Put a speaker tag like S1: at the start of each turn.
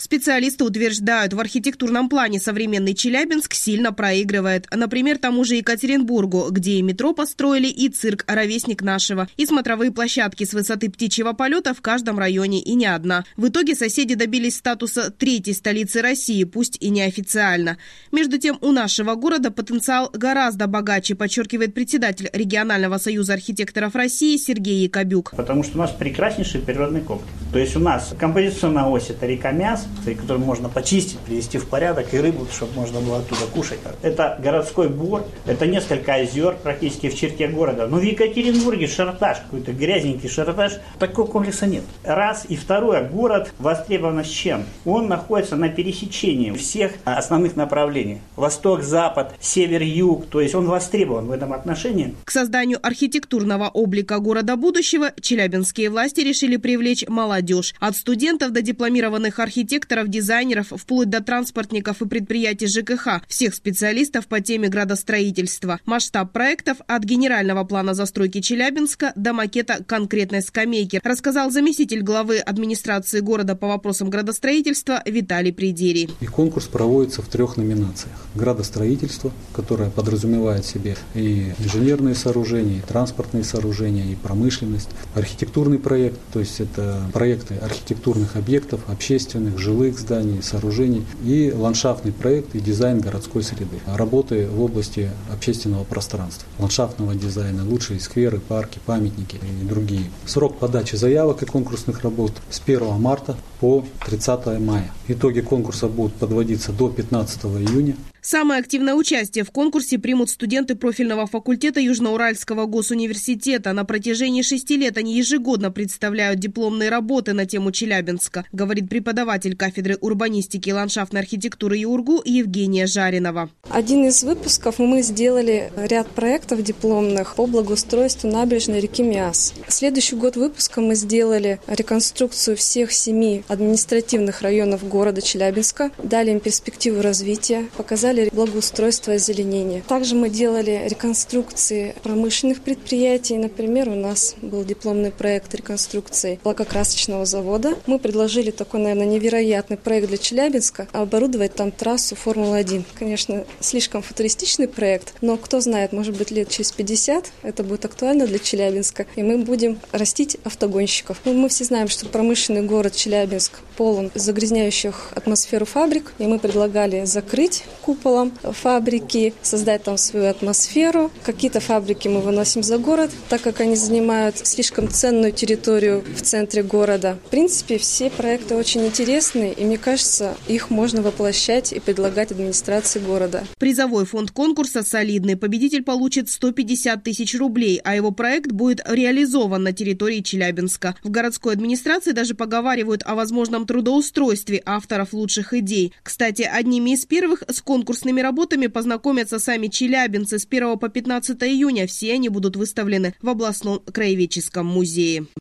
S1: Специалисты утверждают, в архитектурном плане современный Челябинск сильно проигрывает. Например, тому же Екатеринбургу, где и метро построили, и цирк «Ровесник нашего», и смотровые площадки с высоты птичьего полета в каждом районе, и не одна. В итоге соседи добились статуса третьей столицы России, пусть и неофициально. Между тем, у нашего города потенциал гораздо богаче, подчеркивает председатель регионального союза архитекторов России Сергей Якобюк.
S2: Потому что у нас прекраснейший природный комплекс. То есть у нас композиционная ось – это река Мяс, которую можно почистить, привести в порядок, и рыбу, чтобы можно было оттуда кушать. Это городской бор, это несколько озер практически в черте города. Но в Екатеринбурге шартаж, какой-то грязненький шартаж, такого комплекса нет. Раз. И второе, город востребован с чем? Он находится на пересечении всех основных направлений. Восток, запад, север, юг. То есть он востребован в этом отношении.
S1: К созданию архитектурного облика города будущего челябинские власти решили привлечь молодежь. От студентов до дипломированных архитекторов, дизайнеров, вплоть до транспортников и предприятий ЖКХ. Всех специалистов по теме градостроительства. Масштаб проектов от генерального плана застройки Челябинска до макета конкретной скамейки, рассказал заместитель главы администрации города по вопросам градостроительства Виталий Придерий.
S3: И конкурс проводится в 3 номинациях. Градостроительство, которое подразумевает в себе и инженерные сооружения, и транспортные сооружения, и промышленность. Архитектурный проект, то есть это проекты архитектурных объектов, общественных, жилых зданий, сооружений. И ландшафтный проект и дизайн городской среды. Работы в области общественного пространства, ландшафтного дизайна, лучшие скверы, парки, памятники и другие. Срок подачи заявок и конкурсных работ с 1 марта по 30 мая. Итоги конкурса будут подводиться до 15 июня.
S1: Самое активное участие в конкурсе примут студенты профильного факультета Южноуральского госуниверситета. На протяжении 6 лет они ежегодно представляют дипломные работы на тему Челябинска, говорит преподаватель кафедры урбанистики и ландшафтной архитектуры ЮрГУ Евгения Жаринова.
S4: Один из выпусков мы сделали ряд проектов дипломных по благоустройству набережной реки Мяс. Следующий год выпуска мы сделали реконструкцию всех 7 административных районов города Челябинска, дали им перспективу развития, показали благоустройство и озеленение. Также мы делали реконструкции промышленных предприятий. Например, у нас был дипломный проект реконструкции лакокрасочного завода. Мы предложили такой, наверное, невероятный проект для Челябинска – оборудовать там трассу Формулы-1. Конечно, слишком футуристичный проект, но кто знает, может быть, лет через 50 это будет актуально для Челябинска, и мы будем растить автогонщиков. Мы все знаем, что промышленный город Челябинск полон загрязняющих атмосферу фабрик, и мы предлагали закрыть куполом фабрики, создать там свою атмосферу. Какие-то фабрики мы выносим за город, так как они занимают слишком ценную территорию в центре города. В принципе, все проекты очень интересные, и мне кажется, их можно воплощать и предлагать администрации города.
S1: Призовой фонд конкурса солидный. Победитель получит 150 тысяч рублей, а его проект будет реализован на территории Челябинска. В городской администрации даже поговаривают о возможном трудоустройстве авторов лучших идей. Кстати, одними из первых с конкурсными работами познакомятся сами челябинцы. С 1 по 15 июня все они будут выставлены в областном краеведческом музее.